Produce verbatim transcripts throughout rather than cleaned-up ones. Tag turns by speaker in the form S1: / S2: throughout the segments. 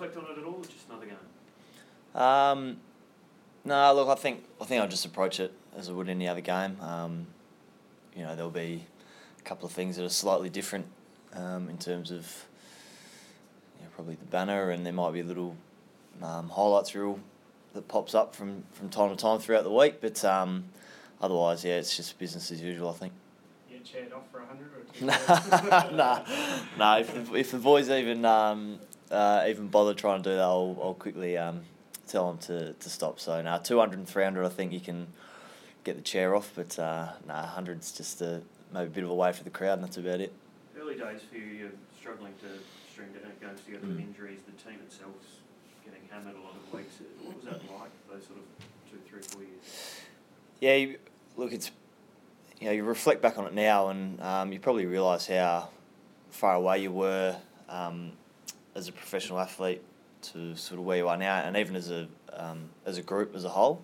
S1: reflect on it at all, or just another game?
S2: Um, no, look, I think I think I'll just approach it as I would any other game. Um, you know, there'll be a couple of things that are slightly different um, in terms of you know, probably the banner, and there might be a little um, highlights reel that pops up from, from time to time throughout the week. But um, otherwise, yeah, it's just business as usual, I think.
S1: Get chaired off for a hundred or two?
S2: no, no. If the, if the boys even um, uh, even bother trying to do that, I'll I'll quickly um, tell them to, to stop. So now two hundred and three hundred, I think you can get the chair off, but uh, nah, hundred's just a, maybe a bit of a way for the crowd, and that's about it.
S1: Early days for you, you're struggling to string games together with injuries. The team itself's getting hammered a lot of weeks. What was that like, those sort of two, three, four years?
S2: Yeah, you, look, it's you know you reflect back on it now, and um, you probably realise how far away you were um, as a professional athlete to sort of where you are now, and even as a um, as a group as a whole.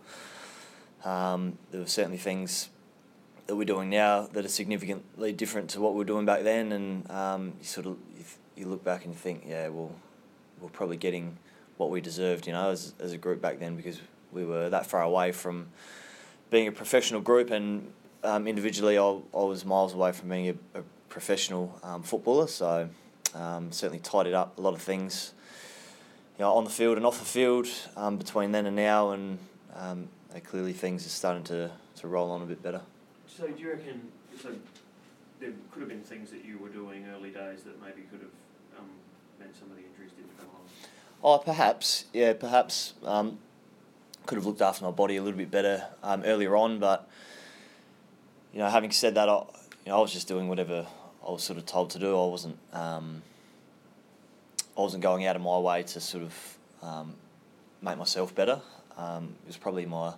S2: Um, there were certainly things that we're doing now that are significantly different to what we were doing back then, and um, you sort of you, you look back and you think, yeah, well, we're probably getting what we deserved, you know, as as a group back then, because we were that far away from being a professional group, and um, individually, I, I was miles away from being a, a professional um, footballer. So um, certainly tidied up a lot of things, you know, on the field and off the field um, between then and now, and um, clearly things are starting to, to roll on a bit better.
S1: So do you reckon, so there could have been things that you were doing early days that maybe could have um, meant some of the injuries didn't come on?
S2: Oh, perhaps, yeah, perhaps um, could have looked after my body a little bit better um, earlier on, but, you know, having said that, I, you know, I was just doing whatever I was sort of told to do. I wasn't, um, I wasn't going out of my way to sort of um, make myself better. Um, it was probably my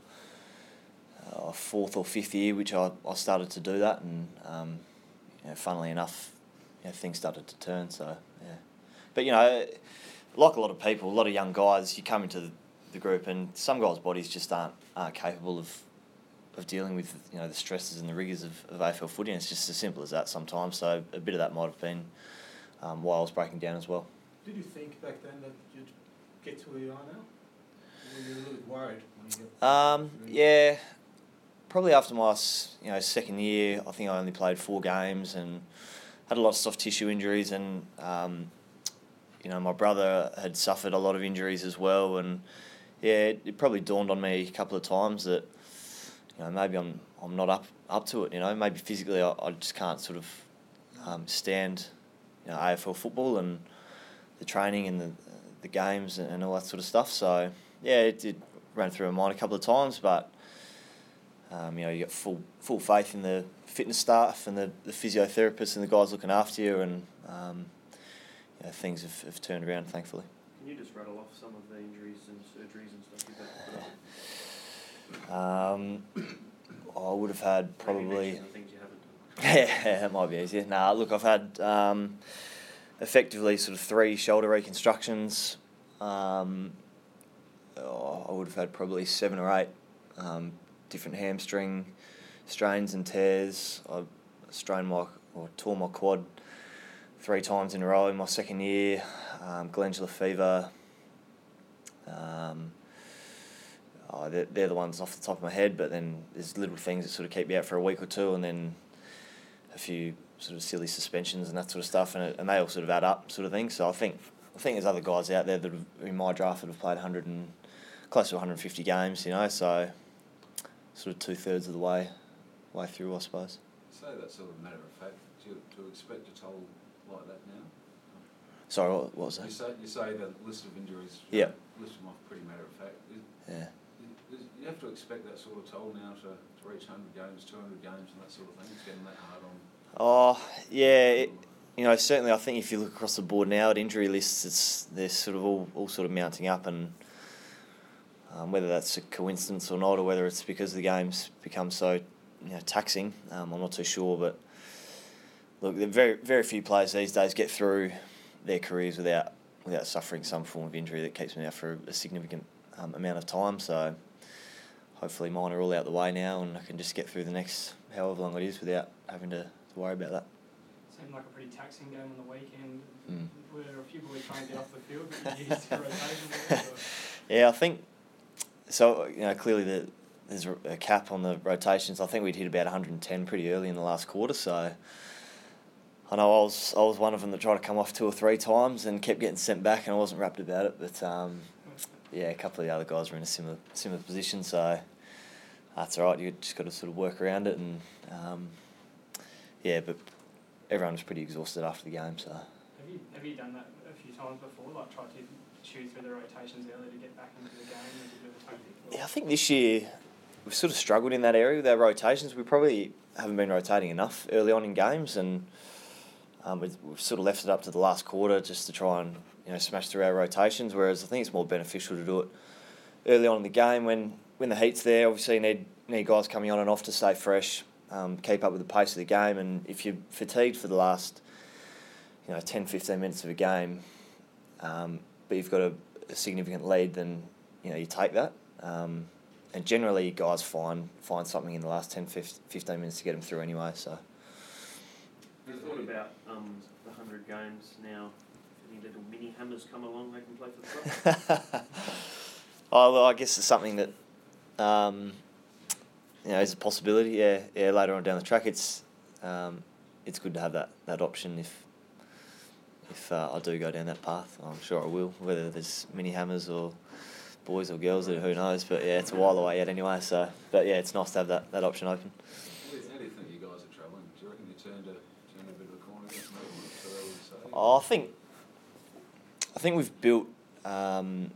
S2: uh, fourth or fifth year which I, I started to do that, and um, you know, funnily enough, you know, things started to turn. So yeah, but you know, like a lot of people, a lot of young guys, you come into the, the group, and some guys' bodies just aren't aren't capable of of dealing with you know the stresses and the rigours of, of A F L footy, and it's just as simple as that sometimes. So a bit of that might have been um, why I was breaking down as well.
S3: Did you think back then that you'd get to where you are now? Were you a little bit worried when you get?
S2: Um, yeah, probably after my you know second year, I think I only played four games and had a lot of soft tissue injuries, and um, you know my brother had suffered a lot of injuries as well, and yeah, it, it probably dawned on me a couple of times that you know maybe I'm I'm not up up to it. You know, maybe physically I, I just can't sort of um, stand you know A F L football and the training and the the games and all that sort of stuff. So yeah, it did run through my mind a couple of times, but um, you know, you got full full faith in the fitness staff and the, the physiotherapists and the guys looking after you, and um, you know, things have, have turned around, thankfully.
S1: Can you just rattle off some of the injuries and surgeries and stuff you've had?
S2: Um, I would have had probably.
S1: The things you haven't done.
S2: Yeah, it might be easier. Nah, look, I've had um, effectively sort of three shoulder reconstructions. Um, oh, I would have had probably seven or eight um, different hamstring strains and tears. I strained my or tore my quad three times in a row in my second year. Um, glandular fever. Um, oh, they're, they're the ones off the top of my head, but then there's little things that sort of keep you out for a week or two, and then a few sort of silly suspensions and that sort of stuff, and, it, and they all sort of add up, sort of thing. So I think I think there's other guys out there that have, in my draft that have played one hundred and close to one hundred fifty games, you know. So sort of two thirds of the way way through, I suppose.
S4: Say that sort of matter of fact. Do you, to expect a toll like that now?
S2: Sorry, what, what was that?
S4: You say you say the list of injuries.
S2: Yeah.
S4: List them off pretty matter of fact. Is,
S2: Yeah.
S4: is, you have to expect that sort of toll now to, to reach one hundred games, two hundred games, and that sort of thing. It's getting that hard on.
S2: Oh yeah, it, you know certainly I think if you look across the board now at injury lists, it's they're sort of all, all sort of mounting up, and um, whether that's a coincidence or not, or whether it's because the game's become so you know taxing, um, I'm not too sure. But look, there are very very few players these days get through their careers without without suffering some form of injury that keeps them out for a significant um, amount of time. So hopefully mine are all out the way now, and I can just get through the next however long it is without having to, to worry about that.
S3: Same
S5: looking like a pretty taxing game on the weekend.
S2: Mm.
S5: Were there a few boys trying to get off the field, but you used your rotation there? Or?
S2: Yeah, I think so. You know, clearly the, there's a cap on the rotations. I think we'd hit about one hundred ten pretty early in the last quarter. So I know I was I was one of them that tried to come off two or three times and kept getting sent back, and I wasn't rapt about it. But um, yeah, a couple of the other guys were in a similar similar position, so that's all right. You just got to sort of work around it, and um, yeah, but everyone was pretty exhausted after the game. So
S5: have you have you done that a few times before? Like tried to chew through the rotations early to get back into the game as a bit of a tactic? Or?
S2: Yeah, I think this year we've sort of struggled in that area with our rotations. We probably haven't been rotating enough early on in games, and um, we've, we've sort of left it up to the last quarter just to try and you know smash through our rotations. Whereas I think it's more beneficial to do it early on in the game when, when the heat's there. Obviously, you need need guys coming on and off to stay fresh, um, keep up with the pace of the game. And if you're fatigued for the last you know ten, fifteen minutes of a game, um, but you've got a, a significant lead, then you know you take that. Um, and generally, guys find find something in the last ten, fifteen minutes to get them through anyway. So.
S1: Have you thought about um, the one hundred games now? Any little mini hammers come along they can play for the club?
S2: Oh, well, I guess it's something that um, you know is a possibility. Yeah, yeah. Later on down the track, it's um, it's good to have that, that option if if uh, I do go down that path. I'm sure I will. Whether there's mini hammers or boys or girls, who knows? But yeah, it's a while away yet anyway. So, but yeah, it's nice to have that, that option open.
S4: How do you think you guys are travelling? Do you reckon you turned a turned a bit of a corner against Melbourne? So early to say?
S2: Oh, I think I think we've built um,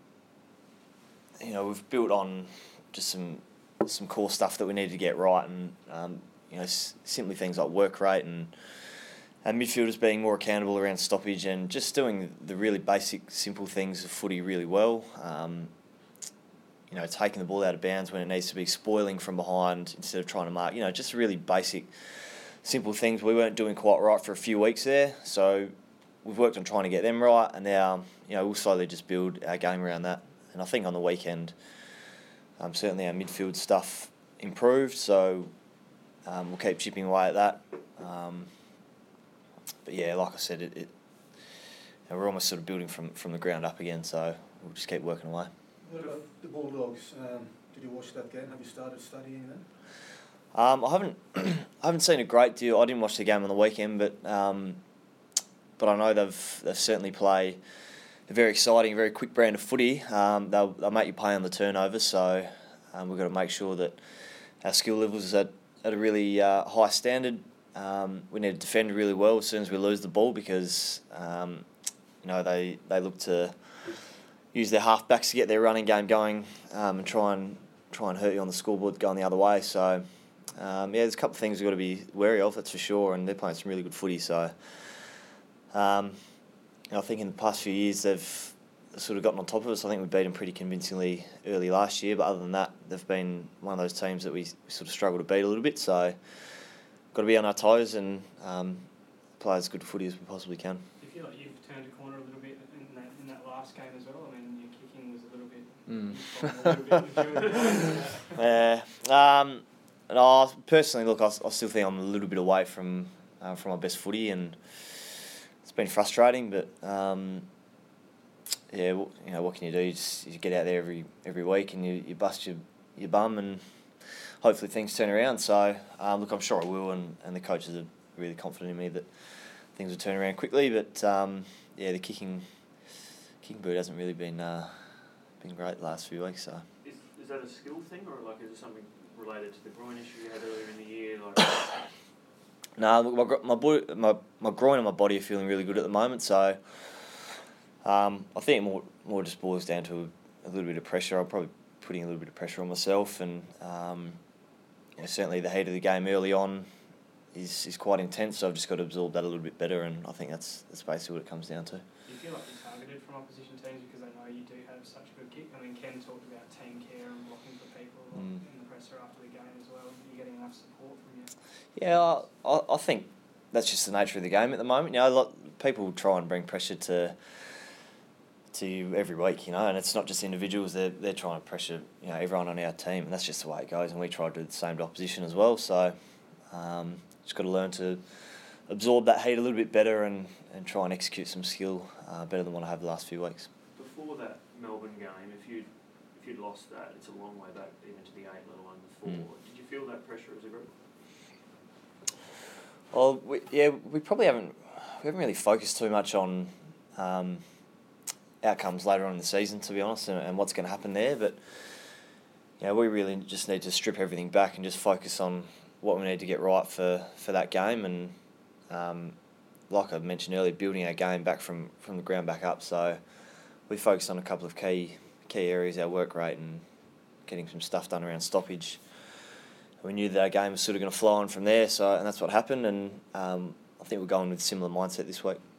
S2: you know we've built on just some some core stuff that we need to get right, and um, you know s- simply things like work rate and and midfielders being more accountable around stoppage and just doing the really basic simple things of footy really well. Um, you know, taking the ball out of bounds when it needs to be, spoiling from behind instead of trying to mark. You know, just really basic, simple things we weren't doing quite right for a few weeks there. So we've worked on trying to get them right, and now you know we'll slowly just build our game around that. And I think on the weekend, um, certainly our midfield stuff improved. So um, we'll keep chipping away at that. Um, but yeah, like I said, it, it you know, we're almost sort of building from, from the ground up again. So we'll just keep working away.
S3: What about the Bulldogs? Um, did you watch that game? Have you started studying them?
S2: Um, I haven't I haven't seen a great deal. I didn't watch the game on the weekend, but um, but I know they've they've certainly play a very exciting, very quick brand of footy. Um, they'll they'll make you pay on the turnover, so um, we've got to make sure that our skill levels is at at a really uh, high standard. Um, we need to defend really well as soon as we lose the ball because um, you know they, they look to use their halfbacks to get their running game going um, and try and try and hurt you on the scoreboard going the other way. So um, yeah, there's a couple of things we've got to be wary of, that's for sure, and they're playing some really good footy. So um, you know, I think in the past few years they've sort of gotten on top of us. I think we beat them pretty convincingly early last year, but other than that, they've been one of those teams that we, we sort of struggle to beat a little bit. So got to be on our toes and um, play as good footy as we possibly can.
S5: Do you feel like you've turned a corner a little bit in that in that last game as well? I mean, your kicking was a little bit. Mm. A little bit
S2: yeah. Um, no, personally, look, I, I still think I'm a little bit away from uh, from my best footy, and it's been frustrating. But um, yeah, well, you know, what can you do? You just you get out there every every week and you, you bust your your bum and hopefully things turn around. So, um, look, I'm sure I will, and, and the coaches are really confident in me that things will turn around quickly. But um, yeah, the kicking kicking boot hasn't really been uh, been great the last few weeks. So,
S1: Is, is that a skill thing, or like is it something related to the groin issue you had earlier in the year? Like,
S2: no, look, my gro- my, bo- my my groin and my body are feeling really good at the moment. So, um, I think it more more just boils down to a, a little bit of pressure. I'm probably putting a little bit of pressure on myself, and um, you know, certainly the heat of the game early on is is quite intense. So I've just got to absorb that a little bit better, and I think that's that's basically what it comes down to.
S5: Do you feel like you're targeted from opposition teams because they know you do have such a good kick? I mean, Ken talked about team care and blocking for people
S2: Mm.
S5: in the presser after the game as well. Are you getting enough support from you?
S2: Yeah, I, I I think that's just the nature of the game at the moment. You know, a lot people try and bring pressure to to you every week, you know, and it's not just individuals. They're they're trying to pressure you know everyone on our team, and that's just the way it goes. And we try to do the same to opposition as well. So, um, just got to learn to absorb that heat a little bit better and, and try and execute some skill uh, better than what I have the last few weeks.
S1: Before that Melbourne game, if you'd, if you'd lost that, it's a long way back even to the eight, let alone the four.
S2: Mm.
S1: Did you feel that pressure as a group?
S2: Well, we, yeah, we probably haven't we haven't really focused too much on um, outcomes later on in the season, to be honest, and, and what's going to happen there. But yeah, we really just need to strip everything back and just focus on what we need to get right for, for that game. And um, like I mentioned earlier, building our game back from, from the ground back up. So we focused on a couple of key key areas, our work rate and getting some stuff done around stoppage. We knew that our game was sort of going to flow on from there, so and that's what happened. And um, I think we're going with a similar mindset this week.